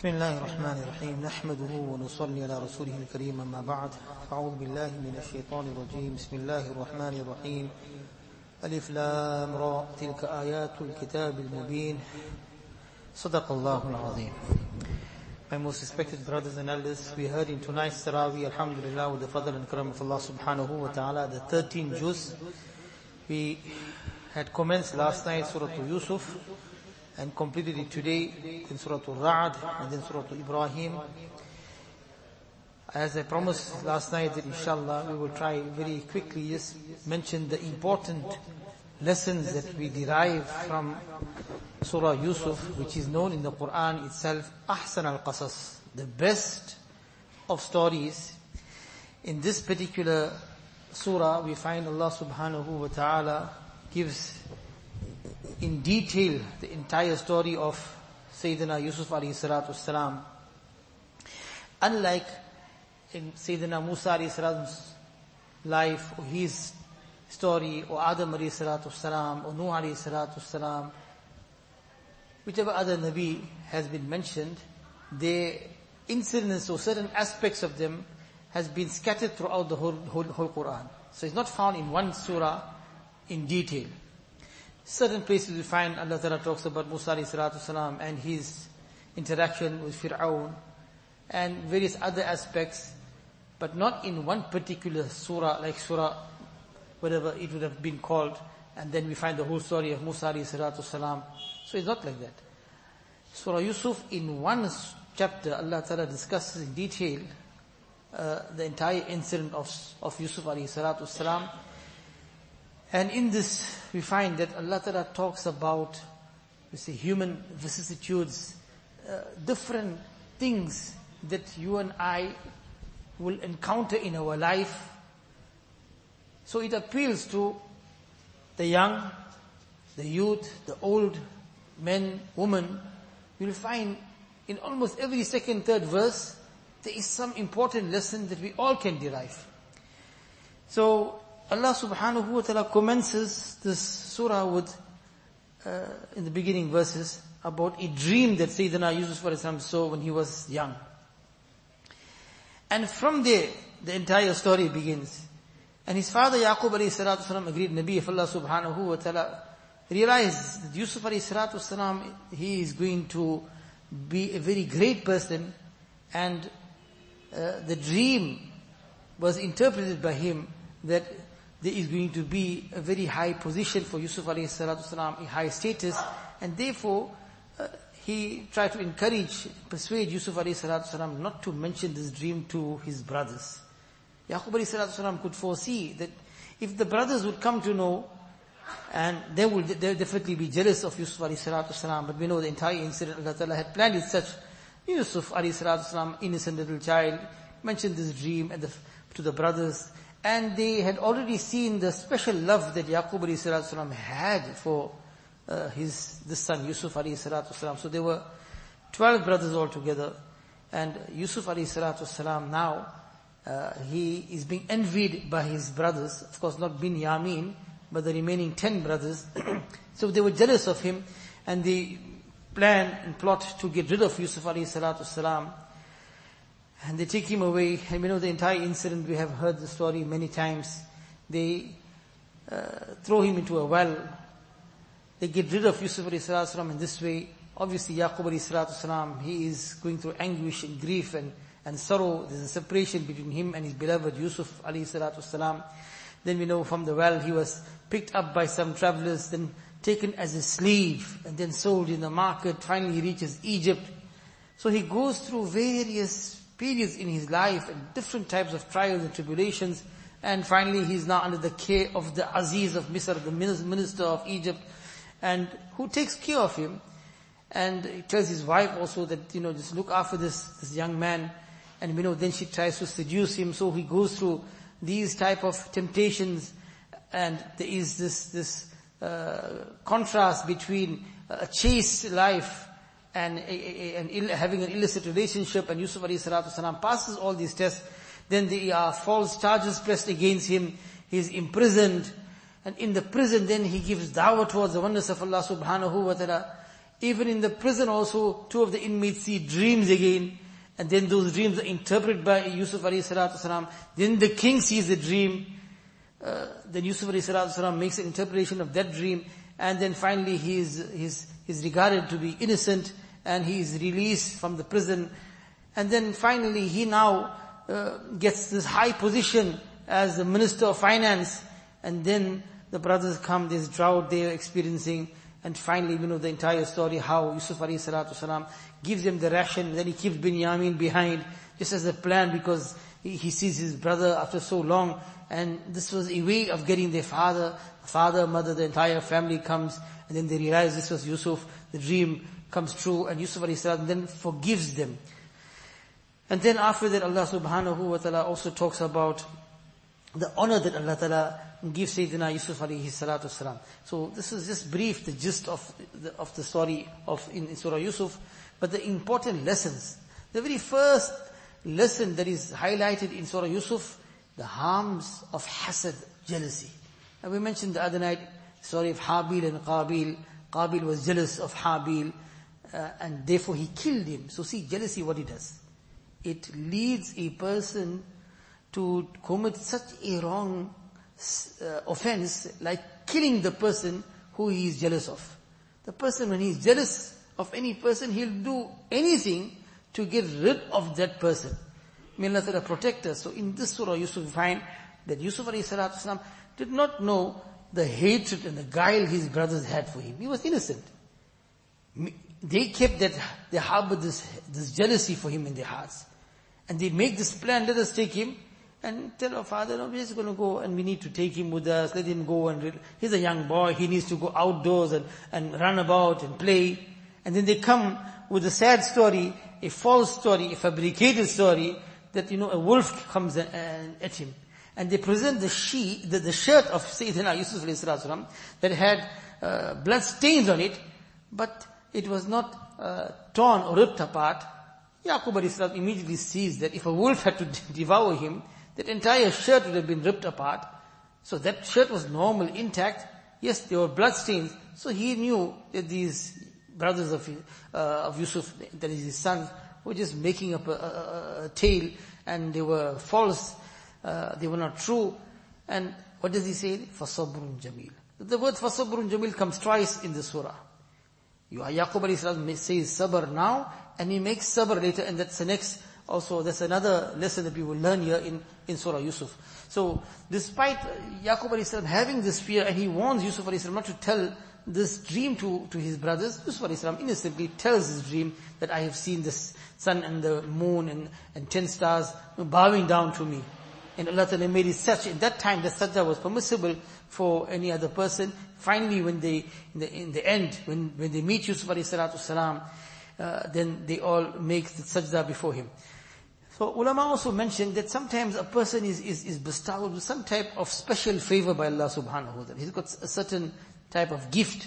بسم الله الرحمن الرحيم نحمده ونصلي على رسوله الكريم أما بعد أعوذ بالله من الشيطان الرجيم بسم الله الرحمن الرحيم ألف لام را تلك آيات الكتاب المبين صدق الله العظيم. My most respected brothers and elders, we heard in tonight's Taraweeh, alhamdulillah, with the fadl and karam of Allah subhanahu wa ta'ala, the 13 juz. We had commenced last night Surah Yusuf and completed it today in Surah Al-Ra'd and then Surah Al-Ibrahim. As I promised last night that inshallah we will try very quickly just mention the important lessons that we derive from Surah Yusuf, which is known in the Quran itself, Ahsan al-Qasas, the best of stories. In this particular surah we find Allah subhanahu wa ta'ala gives in detail the entire story of Sayyidina Yusuf alayhi salatu salam. Unlike in Sayyidina Musa alayhi salam's life, or his story, or Adam alayhi salatu salam, or Nuh alayhi salatu salam, whichever other Nabi has been mentioned, their incidents or certain aspects of them has been scattered throughout the whole Quran. So it's not found in one surah in detail. Certain places we find Allah Ta'ala talks about Musa alayhi salatu salam and his interaction with Fir'aun and various other aspects, but not in one particular surah, like surah, whatever it would have been called, and then we find the whole story of Musa alayhi salatu salam. So it's not like that. Surah Yusuf, in one chapter, Allah Ta'ala discusses in detail the entire incident of Yusuf alayhi salatu salam. And in this, we find that Allah Ta'ala talks about, we say, human vicissitudes, different things that you and I will encounter in our life. So it appeals to the young, the youth, the old, men, women. You'll find in almost every second, third verse, there is some important lesson that we all can derive. So Allah subhanahu wa ta'ala commences this surah with, in the beginning verses, about a dream that Sayyidina Yusuf saw when he was young. And from there, the entire story begins. And his father Yaqub alayhi salatu salam, agreed Nabi of Allah subhanahu wa ta'ala, realized that Yusuf alayhi salatu salam, he is going to be a very great person, and the dream was interpreted by him that there is going to be a very high position for Yusuf alayhi salatu salam, a high status, and therefore he tried to encourage, persuade Yusuf alayhi salatu salam not to mention this dream to his brothers. Yaqub alayhi salatu salam could foresee that if the brothers would come to know, and they will definitely be jealous of Yusuf alayhi salatu salam, but we know the entire incident Allah Ta'ala had planned it such. Yusuf alayhi salatu salam, innocent little child, mentioned this dream to the brothers, and they had already seen the special love that Yaqub alayhi salatu salam had for this son Yusuf alayhi salatu salam. So there were 12 brothers altogether, and Yusuf alayhi salatu salam now, he is being envied by his brothers, of course not Binyamin, but the remaining 10 brothers. So they were jealous of him, and they plan and plot to get rid of Yusuf alayhi salatu salam. And they take him away, and we know the entire incident, we have heard the story many times. They throw him into a well. They get rid of Yusuf alayhi salatu salam in this way. Obviously Yaqub alayhi salatu salam, he is going through anguish and grief and sorrow. There's a separation between him and his beloved Yusuf alayhi salatu salam. Then we know from the well he was picked up by some travelers, then taken as a slave, and then sold in the market. Finally he reaches Egypt. So he goes through various periods in his life and different types of trials and tribulations, and finally he's now under the care of the Aziz of Misr, the minister of Egypt, and who takes care of him. And he tells his wife also that, just look after this young man. And we know then she tries to seduce him, so he goes through these type of temptations, and there is this contrast between a chaste life and having an illicit relationship. And Yusuf alayhi salatu salam passes all these tests. Then there are false charges pressed against him. He is imprisoned, and in the prison then he gives da'wah towards the oneness of Allah subhanahu wa ta'ala. Even in the prison also, two of the inmates see dreams again. And then those dreams are interpreted by Yusuf alayhi salatu wasalam. Then the king sees the dream. Then Yusuf alayhi salatu wasalam makes an interpretation of that dream. And then finally he is regarded to be innocent. And he is released from the prison. And then finally he now gets this high position as the Minister of Finance. And then the brothers come, there's drought they are experiencing. And finally, we know the entire story, how Yusuf alayhi salatu wasalam gives them the ration, then he keeps Binyamin behind, just as a plan, because he sees his brother after so long. And this was a way of getting their father, mother, the entire family comes, and then they realize this was Yusuf, the dream comes true, and Yusuf alayhi salam then forgives them. And then after that, Allah subhanahu wa ta'ala also talks about the honor that Allah ta'ala gives Sayyidina Yusuf alayhi salatu wasalam. So this is just brief, the gist of the story in Surah Yusuf, but the important lessons. The very first lesson that is highlighted in Surah Yusuf, the harms of hasad, jealousy. And we mentioned the other night, the story of Habil and Qabil. Qabil was jealous of Habil, and therefore he killed him. So see, jealousy, what it does? It leads a person to commit such a wrong offense, like killing the person who he is jealous of. The person, when he is jealous of any person, he'll do anything to get rid of that person. May Allah Ta'ala protect us. So in this surah, Yusuf, we find that Yusuf alayhi salatu wasalam did not know the hatred and the guile his brothers had for him. He was innocent. They harbored this jealousy for him in their hearts. And they make this plan, let us take him and tell our father, no, we're just going to go and we need to take him with us, let him go and he's a young boy, he needs to go outdoors and run about and play. And then they come with a sad story, a false story, a fabricated story, that, a wolf comes at him. And they present the shirt of Sayyidina Yusuf alayhi salatu wasalam that had blood stains on it, but it was not torn or ripped apart. Yaqub alayhi salam immediately sees that if a wolf had to devour him, that entire shirt would have been ripped apart. So that shirt was normal, intact. Yes, there were blood stains. So he knew that these brothers of Yusuf, that is his sons, were just making up a tale, and they were false. They were not true. And what does he say? فَصَبْرٌ جَمِيلٌ. The word فَصَبْرٌ جَمِيلٌ comes twice in the surah. Yaqub alayhi salam says sabr now, and he makes sabr later, and that's another lesson that we will learn here in Surah Yusuf. So, despite Yaqub alayhi salam having this fear, and he warns Yusuf alayhi salam not to tell this dream to his brothers, Yusuf alayhi salam innocently tells his dream that I have seen the sun and the moon and 10 stars bowing down to me. And Allah Ta'ala made it such, in that time the sajda was permissible for any other person. Finally, when they, in the end, when they meet Yusuf alayhi salatu salam, then they all make the sajda before him. So ulama also mentioned that sometimes a person is bestowed with some type of special favor by Allah subhanahu wa ta'ala. He's got a certain type of gift.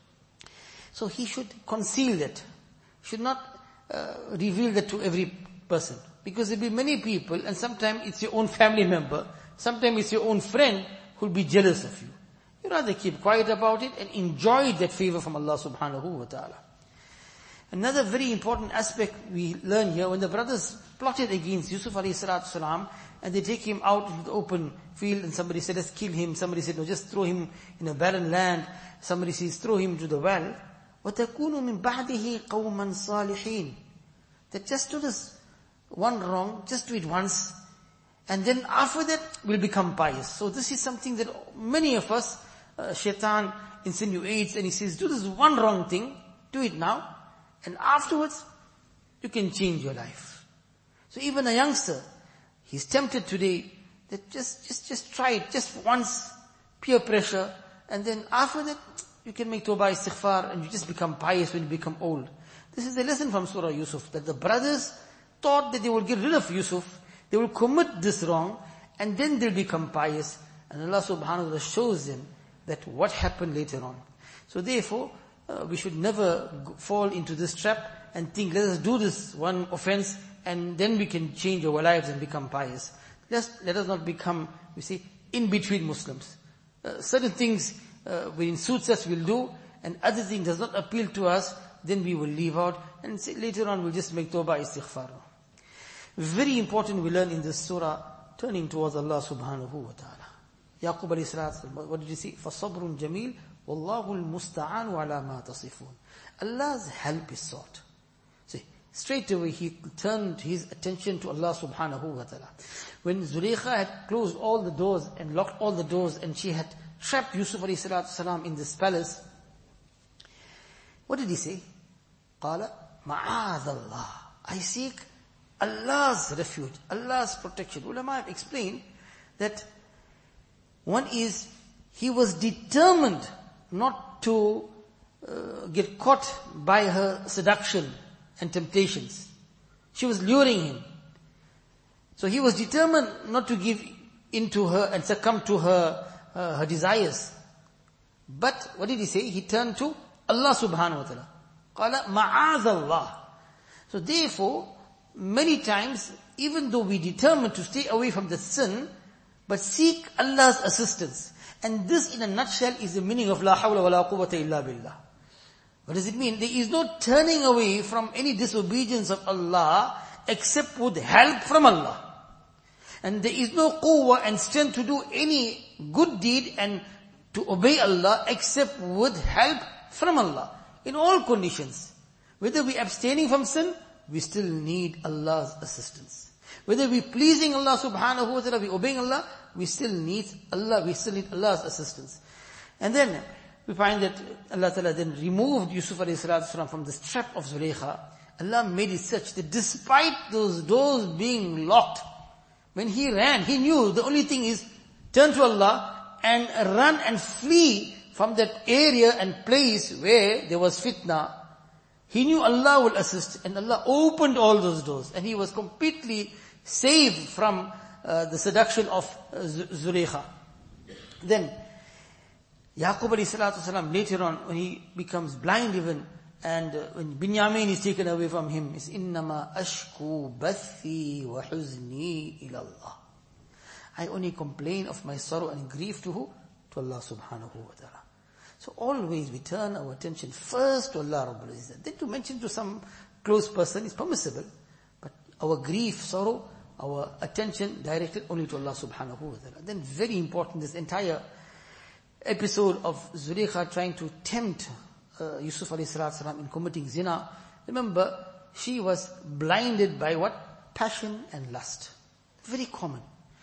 So he should conceal that. Should not reveal that to every person. Because there'll be many people, and sometimes it's your own family member, sometimes it's your own friend who'll be jealous of you. You rather keep quiet about it and enjoy that favor from Allah subhanahu wa ta'ala. Another very important aspect we learn here, when the brothers plotted against Yusuf alayhi salatu salam, and they take him out into the open field, and somebody said, let's kill him. Somebody said, no, just throw him in a barren land. Somebody says, throw him to the well. وَتَكُونُ مِنْ بَعْدِهِ قَوْمًا صَالِحِينَ. That just do this one wrong, just do it once, and then after that we'll become pious. So this is something that many of us, shaitan insinuates, and he says, do this one wrong thing, do it now, and afterwards you can change your life. So even a youngster, he's tempted today that just try it, just once, peer pressure, and then after that you can make tawbah istighfar, and you just become pious when you become old. This is a lesson from Surah Yusuf, that the brothers thought that they will get rid of Yusuf, they will commit this wrong, and then they'll become pious. And Allah subhanahu wa ta'ala shows them that what happened later on. So therefore, we should never fall into this trap and think, let us do this one offense, and then we can change our lives and become pious. Let us not become, in between Muslims. Certain things within suits us we'll do, and other things does not appeal to us, then we will leave out, and later on we'll just make tawbah istighfar. Very important we learn in this surah, turning towards Allah subhanahu wa ta'ala. Yaqub alayhi salatu, what did he say? فَصَبْرٌ جَمِيلٌ وَاللَّهُ الْمُسْتَعَانُ عَلَى مَا تَصِفُونَ. Allah's help is sought. See, straight away he turned his attention to Allah subhanahu wa ta'ala. When Zulaykha had closed all the doors and locked all the doors, and she had trapped Yusuf alayhi salatu salam in this palace, what did he say? قَالَ مَعَاذَ اللَّهِ, I seek Allah's refuge, Allah's protection. Ulama have explained that one is, he was determined not to get caught by her seduction and temptations. She was luring him. So he was determined not to give in to her and succumb to her desires. But what did he say? He turned to Allah subhanahu wa ta'ala. قَالَ مَعَاذَ اللَّهِ. So therefore, many times, even though we determine to stay away from the sin, but seek Allah's assistance. And this in a nutshell is the meaning of La hawla wa la quwwata illa billah. What does it mean? There is no turning away from any disobedience of Allah except with help from Allah. And there is no quwwah and strength to do any good deed and to obey Allah except with help from Allah. In all conditions. Whether we abstaining from sin, we still need Allah's assistance. Whether we pleasing Allah subhanahu wa ta'ala, we obeying Allah, we still need Allah's assistance. And then we find that Allah ta'ala then removed Yusuf alayhi salatu salam from this trap of Zulaykha. Allah made it such that despite those doors being locked, when he ran, he knew the only thing is turn to Allah and run and flee from that area and place where there was fitna. He knew Allah will assist, and Allah opened all those doors, and he was completely saved from the seduction of Zulaykha. Then Yaqub alayhi salatu salam, later on, when he becomes blind even, and when Binyamin is taken away from him, is إِنَّمَا أَشْكُو بَثِّي وَحُزْنِي إِلَى اللَّهِ. I only complain of my sorrow and grief to who? To Allah subhanahu wa ta'ala. So always we turn our attention first to Allah Rabbul Izzat. Then to mention to some close person is permissible, but our grief, sorrow, our attention directed only to Allah subhanahu wa ta'ala. Then very important, this entire episode of Zulaykha trying to tempt Yusuf alayhi salatu salam in committing zina. Remember, she was blinded by what? Passion and lust. Very common.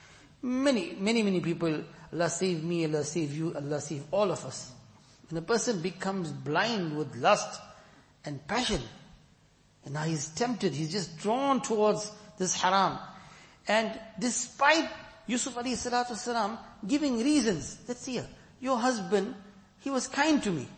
Many people, Allah save me, Allah save you, Allah save all of us. When a person becomes blind with lust and passion, and now he's tempted, he's just drawn towards this haram. And despite Yusuf alayhi salatu salam giving reasons, let's see here, your husband, he was kind to me.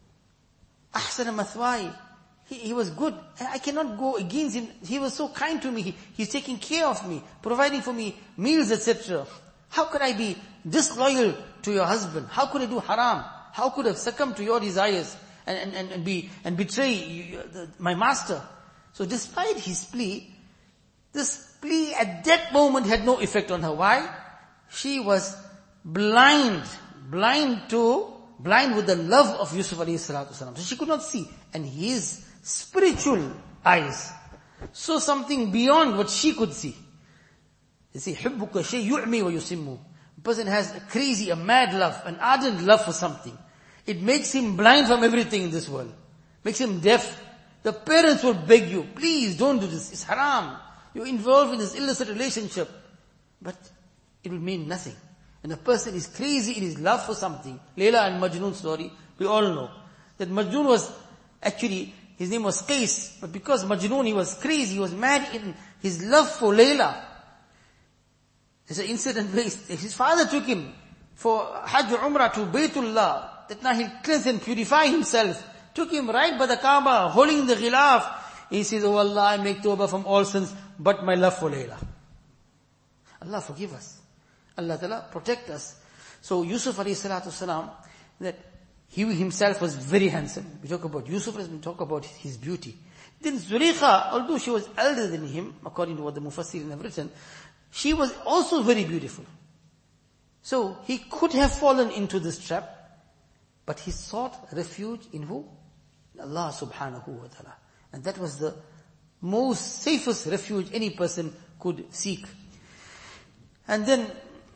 Ahsana mathwai. He was good. I cannot go against him. He was so kind to me. He's taking care of me, providing for me meals, etc. How could I be disloyal to your husband? How could I do haram? How could I succumb to your desires and betray my master? So despite his plea, this plea at that moment had no effect on her. Why? She was blind with the love of Yusuf alayhi salatu wasalam. So she could not see. And his spiritual eyes saw something beyond what she could see. You see, حُبُّكَ شَيْء يُعْمِي وَيُسِمُّ. A person has a mad love, an ardent love for something. It makes him blind from everything in this world. Makes him deaf. The parents will beg you, please don't do this. It's haram. You're involved in this illicit relationship. But it will mean nothing. When a person is crazy in his love for something, Layla and Majnun story, we all know that Majnun was actually, his name was Qais, but because Majnun, he was crazy, he was mad in his love for Layla. There's an incident where his father took him for Hajj Umrah to Baytullah, that now he'll cleanse and purify himself. Took him right by the Kaaba, holding the ghilaf. He says, oh Allah, I make tawbah from all sins, but my love for Layla. Allah forgive us. Allah Ta'ala protect us. So Yusuf alayhi salatu salam, that he himself was very handsome. We talk about Yusuf as we talk about his beauty. Then Zulaykha, although she was elder than him, according to what the Mufassirin have written, she was also very beautiful. So he could have fallen into this trap, but he sought refuge in who? Allah subhanahu wa ta'ala. And that was the most safest refuge any person could seek. And then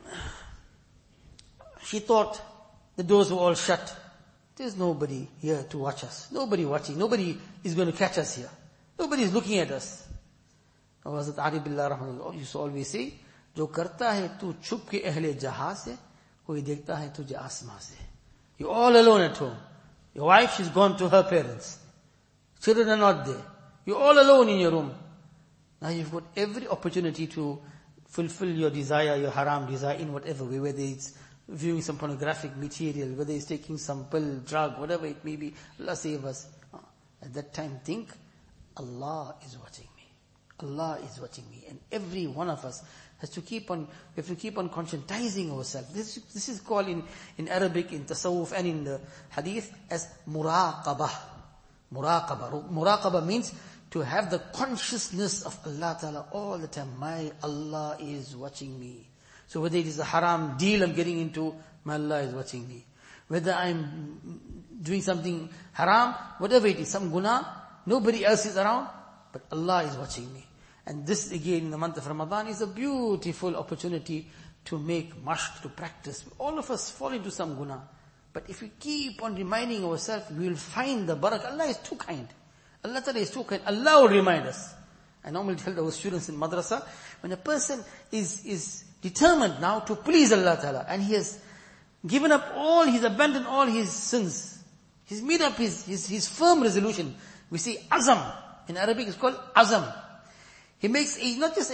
she thought the doors were all shut. There's nobody here to watch us. Nobody watching. Nobody is going to catch us here. Nobody is looking at us. Hazrat Arif Billah Rahmatullah used to always say, जो करता है तू छुप के अहले जहां से, कोई देखता है तुझे आसमां से. You're all alone at home. Your wife, she's gone to her parents. Children are not there. You're all alone in your room. Now you've got every opportunity to fulfill your desire, your haram desire in whatever way, whether it's viewing some pornographic material, whether it's taking some pill, drug, whatever it may be. Allah save us. At that time think, Allah is watching me. Allah is watching me. And every one of us has to keep on, we have to keep on conscientizing ourselves. This is called in Arabic, in Tasawwuf and in the Hadith as muraqabah. Muraqabah means to have the consciousness of Allah Ta'ala all the time. My Allah is watching me. So whether it is a haram deal I'm getting into, my Allah is watching me. Whether I'm doing something haram, whatever it is, some guna, nobody else is around, but Allah is watching me. And this again in the month of Ramadan is a beautiful opportunity to make mashq, to practice. All of us fall into some guna. But if we keep on reminding ourselves, we will find the barakah. Allah is too kind. Allah Ta'ala is too kind. Allah will remind us. I normally tell our students in madrasa, when a person is determined now to please Allah Ta'ala, and he has given up all, he's abandoned all his sins, he's made up his firm resolution. We say azam. In Arabic it's called azam. He makes not just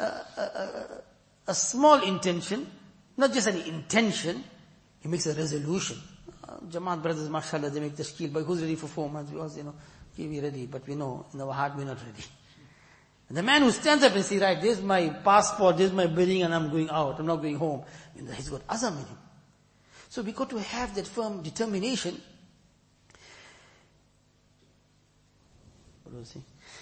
a small intention, not just an intention, he makes a resolution. Jamaat brothers, mashallah, they make tashkil, but who's ready for 4 months? We also, okay, we're ready, but we know in our heart we're not ready. And the man who stands up and says, right, there's my passport, there's my bidding, and I'm going out, I'm not going home. And he's got azam in him. So we got to have that firm determination. What was he?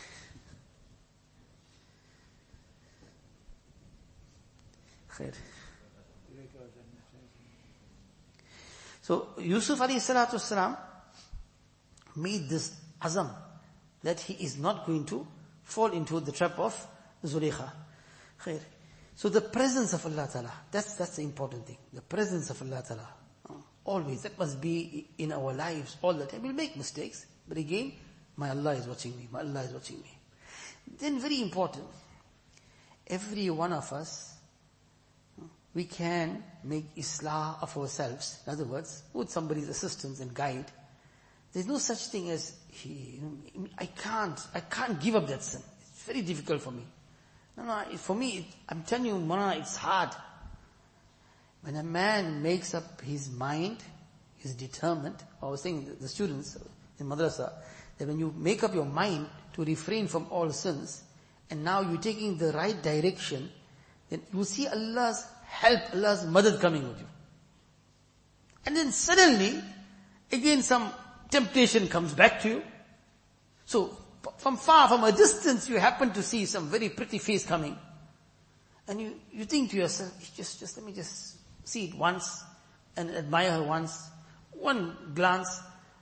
Khair. So Yusuf alayhi salatu wasalam made this azam that he is not going to fall into the trap of Zulaykha. Khair. So the presence of Allah Ta'ala, that's the important thing. The presence of Allah Ta'ala. Always, that must be in our lives all the time. We'll make mistakes, but again, my Allah is watching me, my Allah is watching me. Then very important, every one of us, we can make islah of ourselves. In other words, with somebody's assistance and guide. There's no such thing as, I can't give up that sin. It's very difficult for me. No, for me, I'm telling you, Mona, it's hard. When a man makes up his mind, he's determined. I was saying the students in madrasa, that when you make up your mind to refrain from all sins, and now you're taking the right direction, then you will see Allah's help, Allah's madad coming with you. And then suddenly, again some temptation comes back to you. So, from a distance, you happen to see some very pretty face coming. And you think to yourself, just let me just see it once, and admire her once. One glance.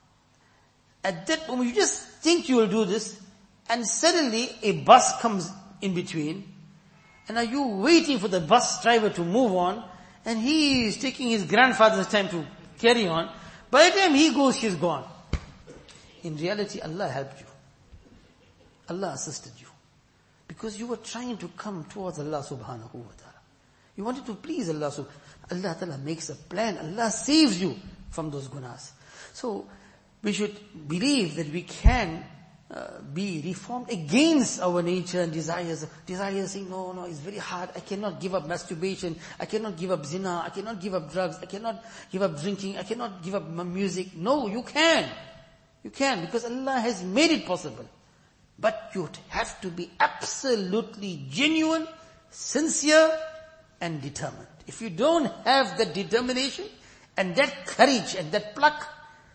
At that moment, you just think you will do this, and suddenly a bus comes in between, and are you waiting for the bus driver to move on, and he is taking his grandfather's time to carry on. By the time he goes, she's gone. In reality, Allah helped you. Allah assisted you. Because you were trying to come towards Allah subhanahu wa ta'ala. You wanted to please Allah subhanahu wa ta'ala. Allah Ta'ala makes a plan. Allah saves you from those gunas. So, we should believe that we can be reformed against our nature and desires. Desires saying, no, it's very hard. I cannot give up masturbation. I cannot give up zina. I cannot give up drugs. I cannot give up drinking. I cannot give up music. No, you can. You can, because Allah has made it possible. But you have to be absolutely genuine, sincere, and determined. If you don't have that determination, and that courage, and that pluck,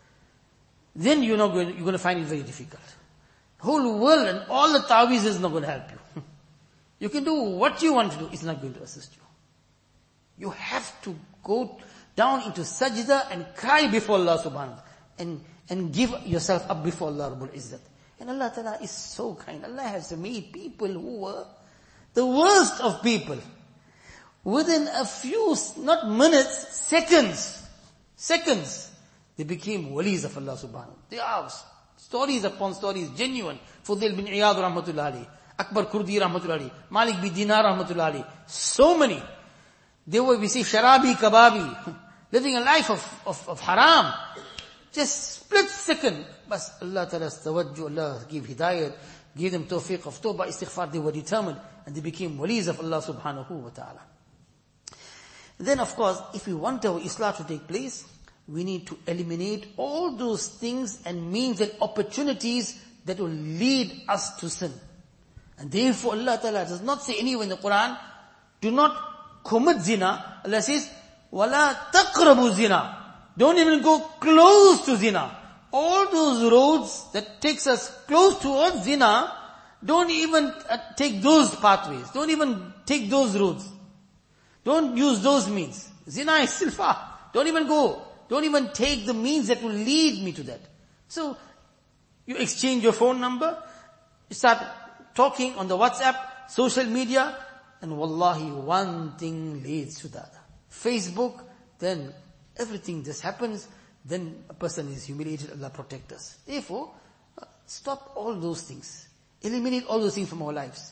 then you're going to find it very difficult. The whole world and all the ta'weez is not going to help you. You can do what you want to do, it's not going to assist you. You have to go down into sajda and cry before Allah subhanahu wa ta'ala. and give yourself up before Allah Rabbul Izzat. And Allah Ta'ala is so kind. Allah has made people who were the worst of people. Within a few, not minutes, seconds, they became walis of Allah subhanahu. They are stories upon stories, genuine. Fudail bin Iyad rahmatullahi alayhi, Akbar Kurdi rahmatullahi alayhi, Malik bin Dinar rahmatullahi alayhi. So many. They were, we say, sharabi, kababi, living a life of haram. Just split second. But Allah Ta'ala's tawajjuh, Allah gave hidayat, gave them tawfiq of tawbah, istighfar. They were determined and they became walis of Allah subhanahu wa ta'ala. Then of course, if we want our Islah to take place, we need to eliminate all those things and means and opportunities that will lead us to sin. And therefore Allah Ta'ala does not say anywhere in the Quran, do not commit zina. Allah says, وَلَا تَقْرَبُوا zina. Don't even go close to zina. All those roads that takes us close towards zina, don't even take those pathways. Don't even take those roads. Don't use those means. Zina is still far. Don't even go. Don't even take the means that will lead me to that. So, you exchange your phone number, you start talking on the WhatsApp, social media, and wallahi, one thing leads to the other. Facebook, then everything just happens, then a person is humiliated, Allah protect us. Therefore, stop all those things. Eliminate all those things from our lives.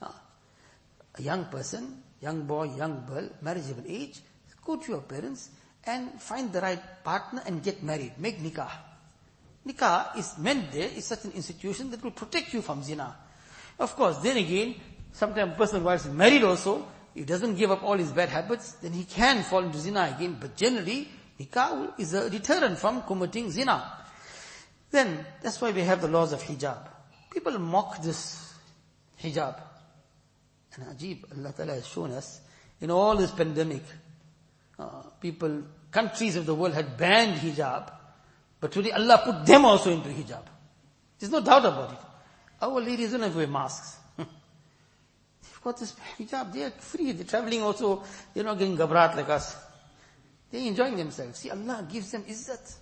A young person, young boy, young girl, marriageable age, go to your parents and find the right partner and get married. Make nikah. Nikah is meant there, is such an institution that will protect you from zina. Of course, then again, sometimes a person while married also, if doesn't give up all his bad habits, then he can fall into zina again. But generally, nikah is a deterrent from committing zina. Then, that's why we have the laws of hijab. People mock this hijab. And Ajib, Allah Ta'ala has shown us, in all this pandemic, countries of the world had banned hijab, but today Allah put them also into hijab. There's no doubt about it. Our ladies don't have to wear masks. They've got this hijab, they are free, they're traveling also, they're not getting gabrat like us. They're enjoying themselves. See, Allah gives them izzat.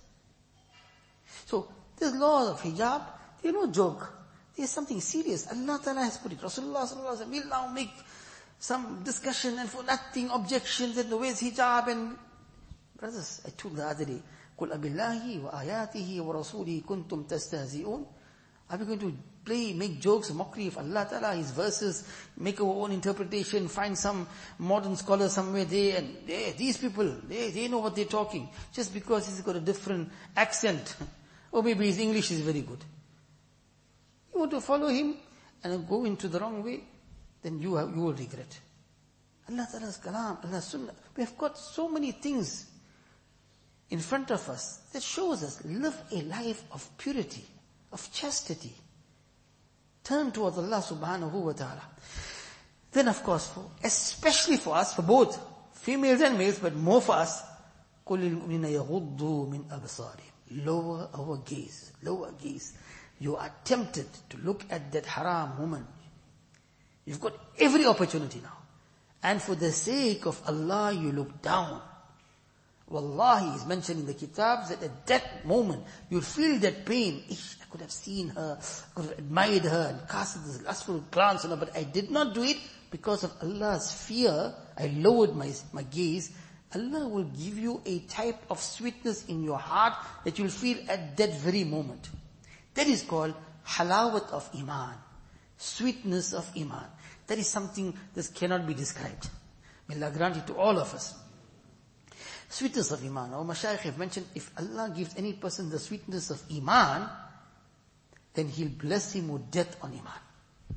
So, this law of hijab, they're no joke. There's something serious. Allah Ta'ala has put it. Rasulullah Sallallahu Alaihi Wasallam will now make some discussion and for nothing, objections and the ways hijab and... Brothers, I told the other day, قُلْ أَبِاللَّهِ وَآيَاتِهِ وَرَسُولِهِ كُنْتُمْ تَسْتَهْزِئُونَ. Are we going to play, make jokes, mockery of Allah Ta'ala, His verses, make our own interpretation, find some modern scholar somewhere there and these people, they know what they're talking. Just because he's got a different accent. Or maybe his English is very good. You want to follow him and go into the wrong way, then you will regret. Allah Ta'ala's kalam, Allah's sunnah. We have got so many things in front of us that shows us live a life of purity, of chastity. Turn towards Allah subhanahu wa ta'ala. Then of course, especially for us, for both females and males, but more for us, قُلِ الْمُؤْمِنَ يَغُضُّوا مِنْ أَبْصَارِهِمْ. Lower our gaze, lower gaze. You are tempted to look at that haram woman. You've got every opportunity now. And for the sake of Allah, you look down. Wallahi is mentioned in the kitabs that at that moment, you'll feel that pain. I could have seen her, I could have admired her and cast this lustful glance on her, but I did not do it because of Allah's fear. I lowered my gaze. Allah will give you a type of sweetness in your heart that you'll feel at that very moment. That is called halawat of iman. Sweetness of iman. That is something that cannot be described. May Allah grant it to all of us. Sweetness of iman. Our mashayikh have mentioned, if Allah gives any person the sweetness of iman, then He'll bless him with death on iman.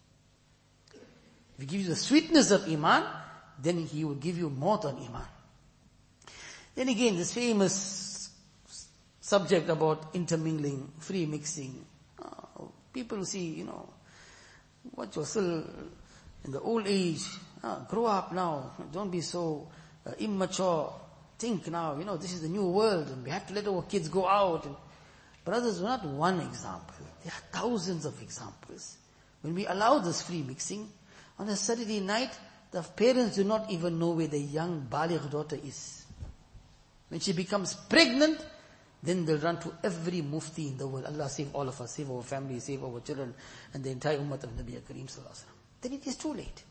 If He gives you the sweetness of iman, then He will give you maut on iman. Then again, this famous subject about intermingling, free mixing. People see, what you're still in the old age. Grow up now. Don't be so immature. Think now, this is the new world and we have to let our kids go out. And brothers, not one example. There are thousands of examples. When we allow this free mixing, on a Saturday night, the parents do not even know where the young baligh daughter is. When she becomes pregnant, Then they'll run to every mufti in the world. Allah save all of us, save our family, save our children, and the entire ummah of Nabi Kareem Sallallahu Alaihi Wasallam. Then it is too late.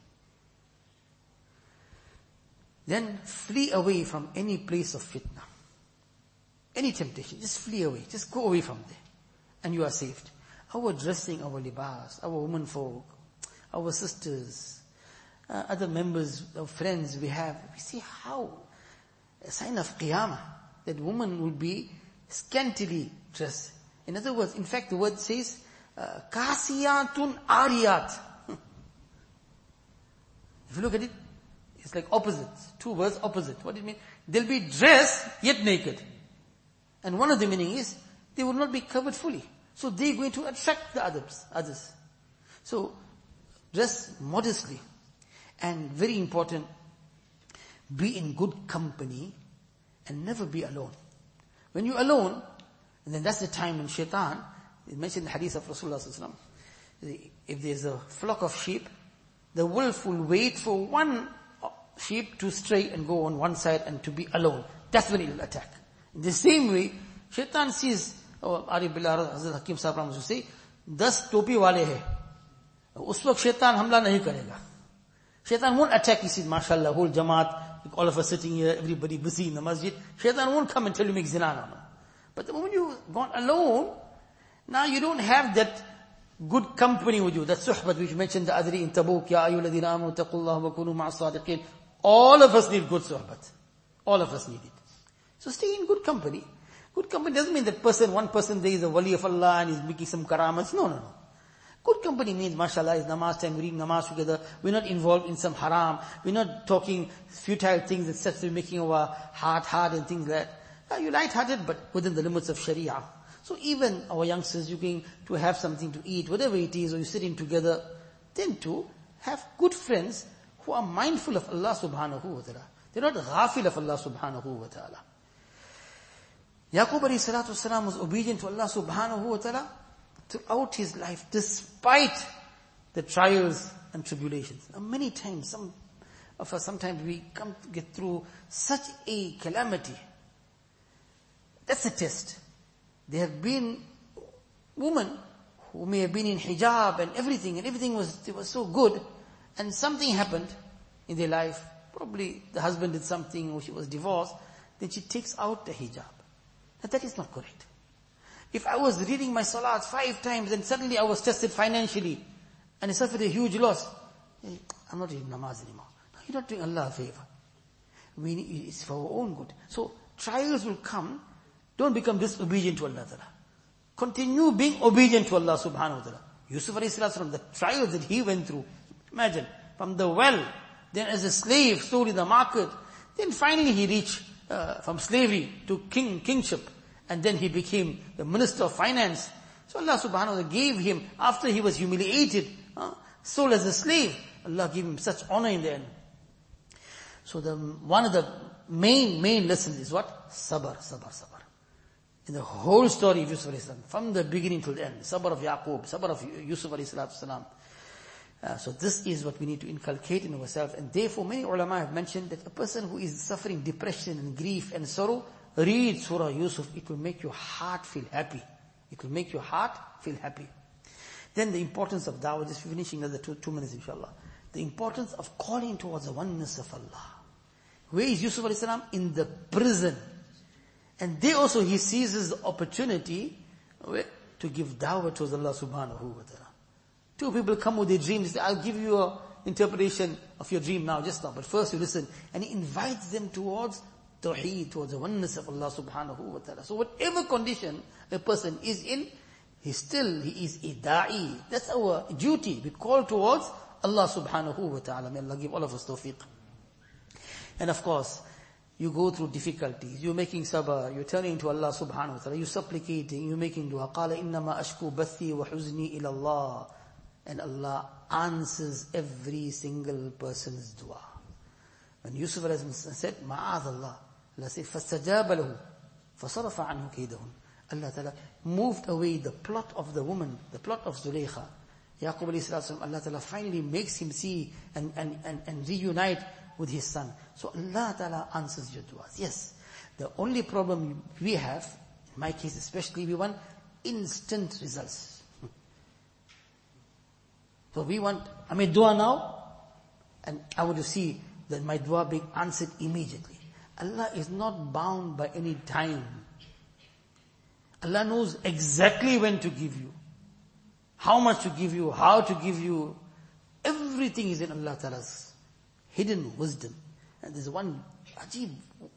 Then flee away from any place of fitna. Any temptation, just flee away. Just go away from there. And you are saved. Our dressing, our libas, our women folk, our sisters, other members, our friends we have, we see how a sign of qiyamah, that woman will be scantily dressed. In other words, in fact the word says, kasiyatun ariyat. If you look at it, it's like opposites. Two words opposite. What do you mean? They'll be dressed yet naked. And one of the meaning is, they will not be covered fully. So they're going to attract the others. So, dress modestly. And very important, be in good company and never be alone. When you're alone, and then that's the time when shaitan, it mentioned in the hadith of Rasulullah sallallahu alaihi wasallam, if there's a flock of sheep, the wolf will wait for one sheep to stray and go on one side and to be alone. That's when he will attack. In the same way, shaitan sees, Arif Billah, Hazrat Hakim Sahib used to say, 10 topi wale hai. Us waqt shaitan hamla nahi karega. Shaitan won't attack, you see, mashallah, whole jamaat, all of us sitting here, everybody busy in the masjid. Shaitan won't come and tell you make zina. No. But the moment you've gone alone, now you don't have that good company with you. That suhbat which mentioned the other day in Tabuk, Ya ayyuhalladhina amanu taqullaha wa kunu ma'as sadiqin. All of us need good suhbat. All of us need it. So stay in good company. Good company doesn't mean that one person there is a wali of Allah and is making some karamas. No. Good company means, mashallah, is namaz time, we read namaz together. We're not involved in some haram. We're not talking futile things that sets to making our heart hard and things like that. You're light-hearted, but within the limits of Sharia. So even our youngsters, you're going to have something to eat, whatever it is, or you're sitting together, then to have good friends who are mindful of Allah subhanahu wa ta'ala. They're not ghafil of Allah subhanahu wa ta'ala. Yaqub alayhi salatu wasalam was obedient to Allah subhanahu wa ta'ala throughout his life, despite the trials and tribulations. Now, many times, some of us, sometimes we come to get through such a calamity. That's a test. There have been women who may have been in hijab and everything was so good, and something happened in their life. Probably the husband did something, or she was divorced, then she takes out the hijab. Now that is not correct. If I was reading my salat 5 times and suddenly I was tested financially and I suffered a huge loss, I'm not reading namaz anymore. No, you're not doing Allah a favor. It's for our own good. So trials will come. Don't become disobedient to Allah Ta'ala. Continue being obedient to Allah subhanahu wa ta'ala. Yusuf alayhi salam, the trials that he went through. Imagine, from the well, then as a slave, sold in the market, then finally he reached from slavery to kingship. And then he became the minister of finance. So Allah subhanahu wa ta'ala gave him, after he was humiliated, sold as a slave, Allah gave him such honor in the end. So one of the main lessons is what? Sabr. In the whole story of Yusuf alayhi salam, from the beginning till the end, sabr of Yaqub, sabr of Yusuf alayhi salam. So this is what we need to inculcate in ourselves. And therefore many ulama have mentioned that a person who is suffering depression and grief and sorrow, read Surah Yusuf. It will make your heart feel happy. Then the importance of da'wah, just finishing another 2 minutes inshallah. The importance of calling towards the oneness of Allah. Where is Yusuf alayhi salam? In the prison. And there also he seizes the opportunity to give da'wah towards Allah subhanahu wa ta'ala. 2 people come with their dreams. They say, I'll give you an interpretation of your dream now, just now. But first you listen. And he invites them towards tawheed, towards the oneness of Allah subhanahu wa ta'ala. So whatever condition a person is in, he is a da'i. That's our duty. We call towards Allah subhanahu wa ta'ala. May Allah give all of us tawfiq. And of course, you go through difficulties. You're making sabr. You're turning to Allah subhanahu wa ta'ala. You're supplicating. You're making dua. قَالَ إِنَّمَا أَشْكُو بَثِّي وَحُزْنِي إِلَى اللَّهِ. And Allah answers every single person's dua. When Yusuf said, مَعَاذَ اللَّهِ, Allah said, فَاسْتَجَابَ لَهُ فَصَرَفَ عَنْهُ كَيْدَهُ. Allah Ta'ala moved away the plot of the woman, the plot of Zulaykha. Yaqub alayhi salam, Allah Ta'ala finally makes him see and reunite with his son. So Allah Ta'ala answers your du'as. Yes, the only problem we have, In my case especially, we want instant results. So we want, I make dua now, and I want to see that my dua being answered immediately. Allah is not bound by any time. Allah knows exactly when to give you, how much to give you, how to give you. Everything is in Allah Ta'ala's hidden wisdom. And there's one ajib,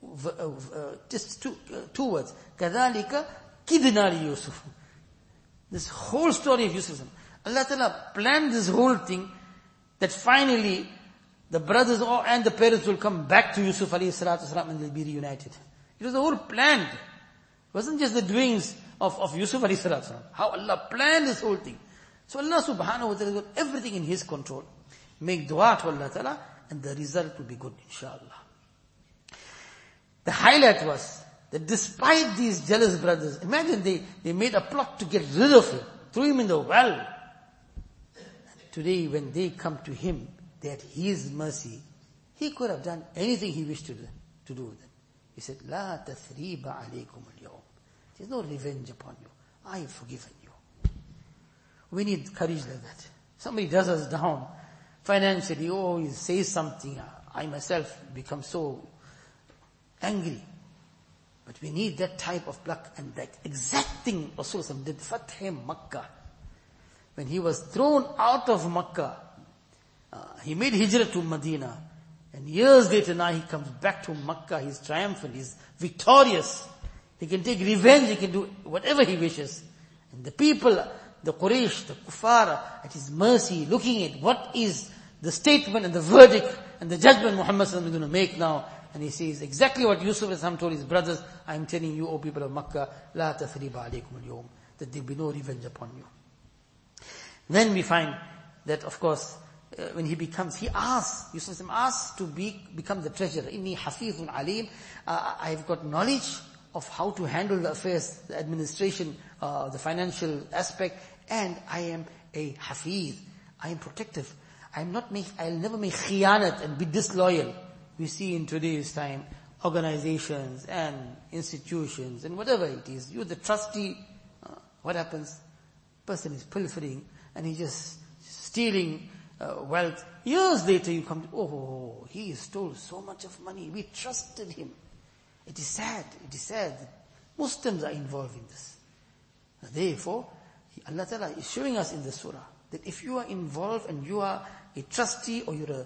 just two words. كَذَلِكَ كِدْنَا لِيُوسُفَ. This whole story of Yusuf. Allah Ta'ala planned this whole thing that finally the brothers and the parents will come back to Yusuf alayhi salatu wasalam and they'll be reunited. It was the whole planned. It wasn't just the doings of Yusuf alayhi salatu wasalam. How Allah planned this whole thing. So Allah subhanahu wa ta'ala got everything in His control. Make dua to Allah Ta'ala and the result will be good, inshallah. The highlight was that despite these jealous brothers, imagine they made a plot to get rid of him, threw him in the well. And today when they come to him, they had His mercy. He could have done anything He wished to do with them. He said, "La tathriba alaykum al-yawm." There's no revenge upon you. I have forgiven you. We need courage like that. Somebody does us down financially, he says something, I myself become so angry. But we need that type of pluck, and that exact thing Rasulullah did. Fath Makkah. When he was thrown out of Makkah, he made hijrah to Medina. And years later now he comes back to Makkah, he's triumphant, he's victorious. He can take revenge, he can do whatever he wishes. And the people, the Quraysh, the Kuffar, at His mercy, looking at what is the statement and the verdict and the judgment Muhammad sallallahu alaihi wasallam is going to make now. And he says exactly what Yusuf alayhi salam told his brothers, I am telling you, O people of Makkah, la tathriba alaykum al-yawm, that there will be no revenge upon you. Then we find that, of course, when Yusuf asks to become the treasurer. Inni hafizun alim. I've got knowledge of how to handle the affairs, the administration, the financial aspect, and I am a hafiz. I am protective. I'll never make khiyanat and be disloyal. We see in today's time, organizations and institutions and whatever it is. You're the trustee. What happens? Person is pilfering and he's just stealing wealth. Years later you come to, he stole so much of money. We trusted him. It is sad. That Muslims are involved in this. Therefore, Allah Ta'ala is showing us in the surah that if you are involved and you are a trustee or you're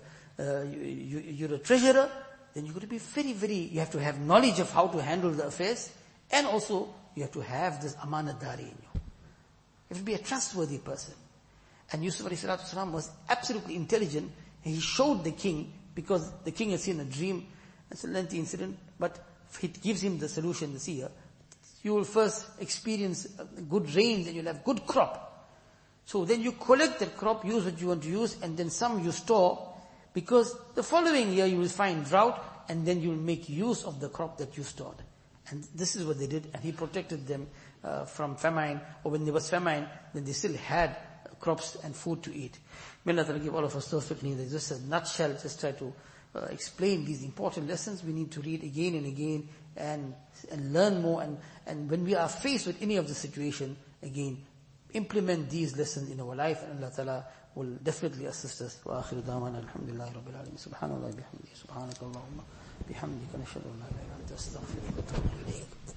a treasurer, then you're going to be very, very, you have to have knowledge of how to handle the affairs, and also you have to have this amanatdari in you. You have to be a trustworthy person. And Yusuf alayhi salatu wasalam was absolutely intelligent. He showed the king, because the king had seen a dream. It's a lengthy incident, but it gives him the solution, the seer. You will first experience good rains and you'll have good crop. So then you collect that crop, use what you want to use, and then some you store, because the following year you will find drought, and then you will make use of the crop that you stored. And this is what they did, and he protected them from famine, or when there was famine, then they still had crops and food to eat. May Allah Ta'ala give all of us tawfiq. There's just a nutshell, just try to explain these important lessons. We need to read again and again and learn more, and when we are faced with any of the situation, again, implement these lessons in our life, and Allah Ta'ala will definitely assist us. Wa akhiru da'wana alhamdulillahi rabbil alamin. Subhanallah bihamdihi, subhanakallahumma bihamdika, nashhadu an la ilaha illa anta, astaghfiruka wa atubu ilayk.